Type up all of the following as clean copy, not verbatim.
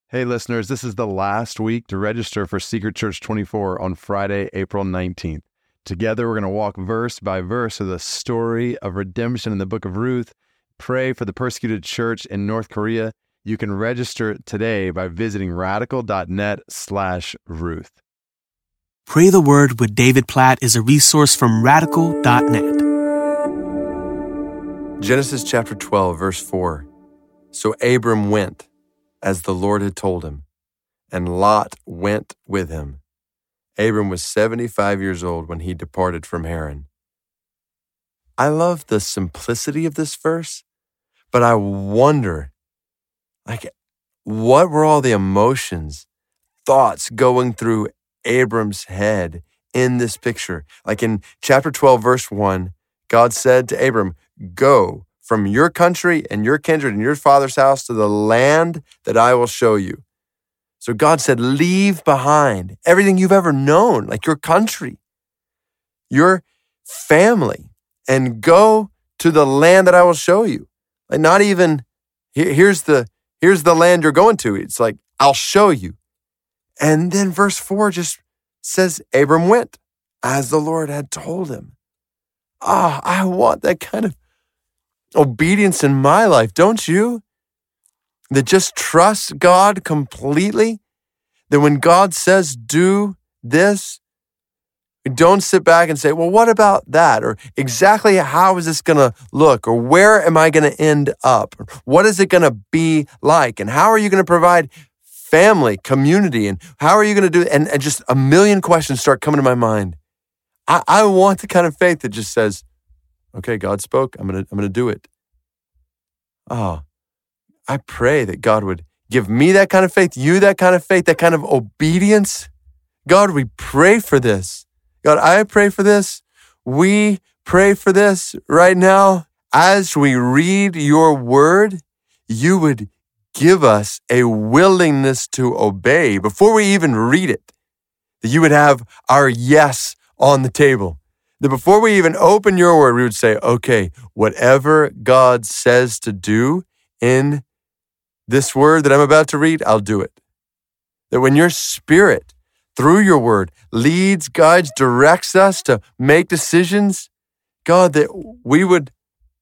Hey listeners, this is the last week to register for Secret Church 24 on Friday, April 19th. Together we're going to walk verse by verse through the story of redemption in the book of Ruth, pray for the persecuted church in North Korea. You can register today by visiting radical.net/Ruth. Pray the Word with David Platt is a resource from radical.net. Genesis chapter 12, verse 4. So Abram went, as the Lord had told him, and Lot went with him. Abram was 75 years old when he departed from Haran. I love the simplicity of this verse, but I wonder, what were all the emotions, thoughts going through Abram's head in this picture? Like in chapter 12, verse 1, God said to Abram, "Go from your country and your kindred and your father's house to the land that I will show you." So God said, leave behind everything you've ever known, like your country, your family, and go to the land that I will show you. Like not even, here's the land you're going to. It's like, I'll show you. And then verse 4 just says, Abram went as the Lord had told him. I want that kind of obedience in my life, don't you? That just trusts God completely. That when God says, do this, we don't sit back and say, well, what about that? Or exactly how is this going to look? Or where am I going to end up? Or what is it going to be like? And how are you going to provide family, community? And how are you going to do it? And just a million questions start coming to my mind. I want the kind of faith that just says, okay, God spoke, I'm gonna do it. Oh, I pray that God would give me that kind of faith, you that kind of faith, that kind of obedience. God, we pray for this. God, I pray for this. We pray for this right now. As we read your word, you would give us a willingness to obey before we even read it. That you would have our yes on the table. That before we even open your word, we would say, okay, whatever God says to do in this word that I'm about to read, I'll do it. That when your spirit, through your word, leads, guides, directs us to make decisions, God, that we would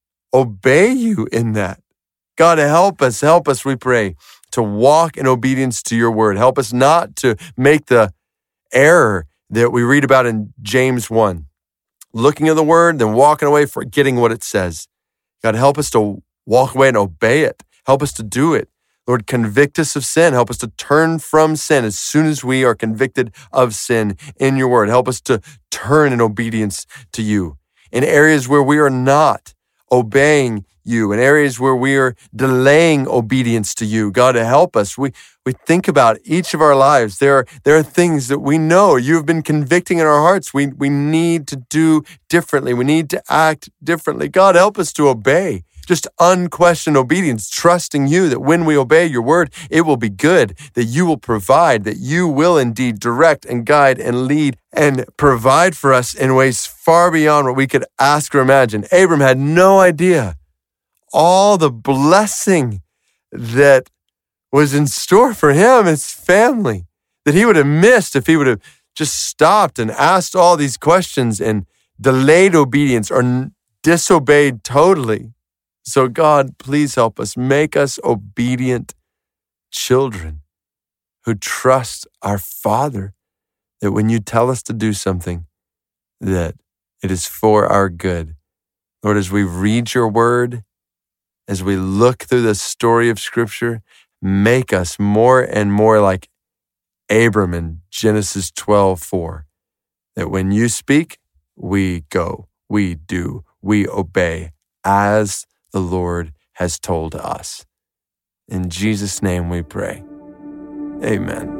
obey you in that. God, help us, we pray, to walk in obedience to your word. Help us not to make the error that we read about in James 1. Looking at the word, then walking away, forgetting what it says. God, help us to walk away and obey it. Help us to do it. Lord, convict us of sin. Help us to turn from sin as soon as we are convicted of sin in your word. Help us to turn in obedience to you. In areas where we are not obeying you, in areas where we are delaying obedience to you, God, help us. We think about each of our lives. There are things that we know you've been convicting in our hearts. We need to do differently. We need to act differently. God, help us to obey. Just unquestioned obedience, trusting you that when we obey your word, it will be good, that you will provide, that you will indeed direct and guide and lead and provide for us in ways far beyond what we could ask or imagine. Abram had no idea all the blessing that was in store for him, his family, that he would have missed if he would have just stopped and asked all these questions and delayed obedience or disobeyed totally. So God, please help us. Make us obedient children who trust our Father, that when you tell us to do something, that it is for our good. Lord, as we read your word, as we look through the story of Scripture, make us more and more like Abram in Genesis 12:4. That when you speak, we go, we do, we obey as the Lord has told us. In Jesus' name we pray. Amen.